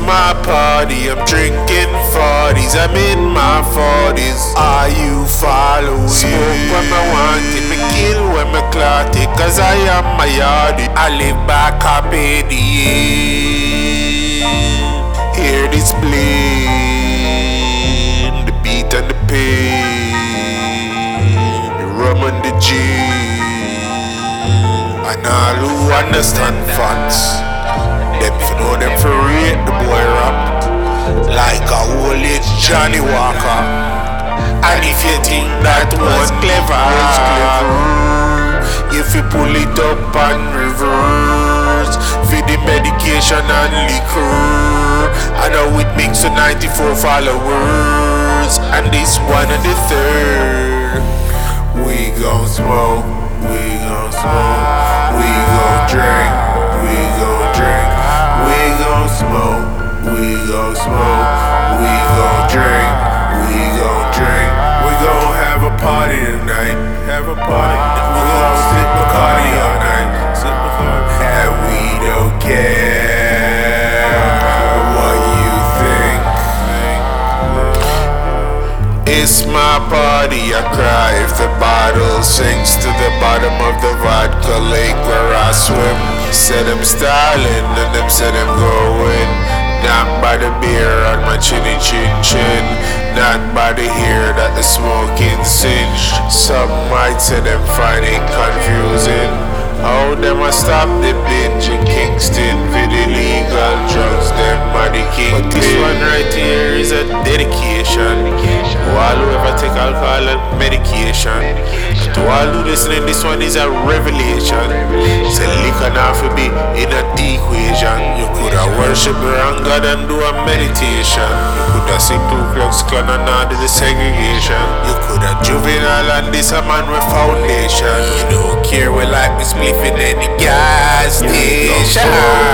my party, I'm drinking 40s, I'm in my 40s. Are you following? Smoke when I want it, me kill when me clot it, cause I am my yardie. I live back up in the end. Hear this playing, the beat and the pain, the rum and the gin. And all who understand facts, them for know them for rate the boy rap like a old age Johnny Walker. And if you think that was clever, if you pull it up and reverse, for the medication and liquor, I know it makes a 94 followers, and this one and the third. We gon' smoke, we gon' smoke, we gon' drink, we gon' drink, we gon' smoke, we gon' smoke, we gon' drink, we gon' drink, we gon' have a party tonight, have a party. We gon' sip Bacardi all night, sip Bacardi, and we don't care what you think. It's my party, I cry if the bottle sinks to the bottom of the vodka lake where I swim. Say them styling and them say them going, not by the beer on my chinny chin chin, not by the hair that the smoking singed. Some might say them find it confusing how them a stop the binge in Kingston for the legal drugs, them are the king. But this one right here is a dedication to all who ever take alcohol and medication. And to all who listening, this one is a revelation. Say liquor not for be in a equation. You coulda worship the wrong God and do a meditation. You coulda sing Ku Klux Klan and not do the segregation. You coulda juvenile and this a man with foundation. You don't care we like me spliff in any gas station.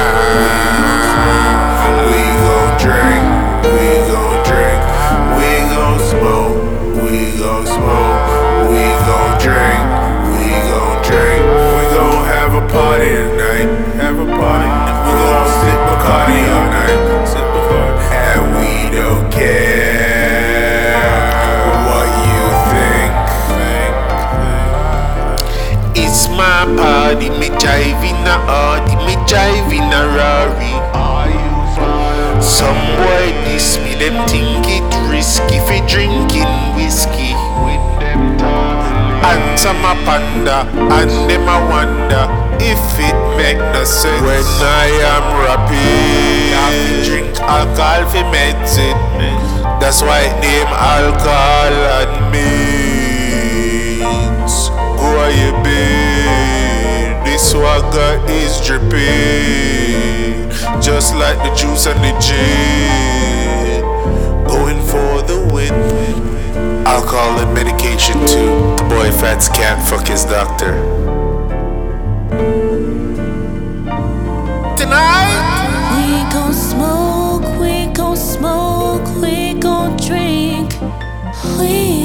We gon' drink, we gon' drink, we gon' smoke, we gon' smoke, we gon' drink, we gon' drink, we gon' have a party tonight, have a party. We gon' sip Bacardi all night, sip Bacardi, and we don't care what you think. It's my party, me jive in a Audi, me jive in a Rari. Some boy diss me, them think it risky fi drinking whiskey. And some a panda, and them a wonder if it make no sense. When I am rapping, I fi drink alcohol fi medicine. That's why it name alcohol and meds. Go where you been, this swagger is dripping, just like the juice and the gin. Going for the win. Alcohol and medication too. The boy Fats can't fuck his doctor. Tonight we gon' smoke, we gon' smoke, we gon' drink, we